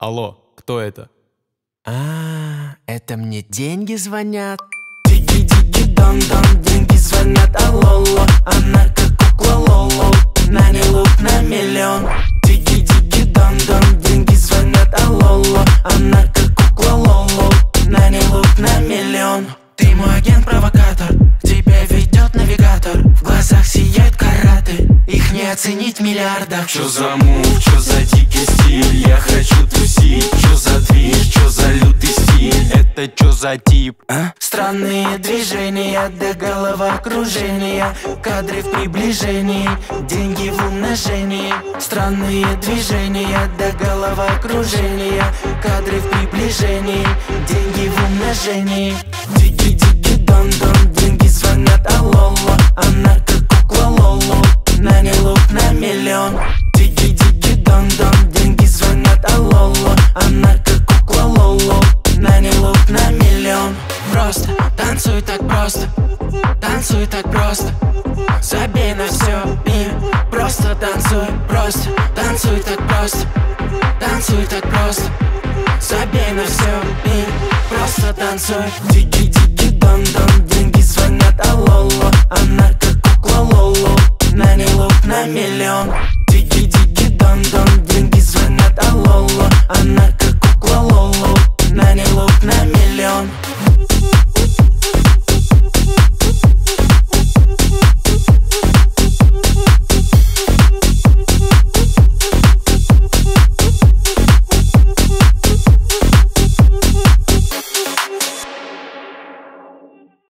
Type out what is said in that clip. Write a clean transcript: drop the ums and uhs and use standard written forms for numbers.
Алло, кто это? Это мне деньги звонят. Диги-диги-дон-дон, деньги звонят, алло-ло. Она как кукла Лоло, на ней лук на миллион. Диги-диги-дон-дон, деньги звонят, алло-ло. Она как кукла Лоло, на ней лук на миллион. Ты мой агент-провокатор, к тебе ведет навигатор. В глазах сияют караты, их не оценить в миллиардах. Чё за мув, чё за дикий стиль? Я хочу тусить. Чё за движ, чё за лютый стиль? Это чё за тип? Странные движения до головокружения, кадры в приближении, деньги в умножении. Странные движения до головокружения, кадры в приближении, деньги в умножении. Диги-диги-дон-дон, деньги звонят, алло-ло. Она как кукла Лоло, на ней лук на миллион. Диги-диги-дон-дон, деньги звонят, алло-ло. Она как кукла Лоло, на ней лук на миллион. Просто, танцуй так просто, танцуй так просто. Забей на все, мир, просто танцуй, просто. Танцуй так просто, танцуй так просто. Забей на все, мир, просто танцуй. Диги-диги-дон-дон, деньги звонят, алло-ло. Она как кукла Лоло, на ней лук на миллион.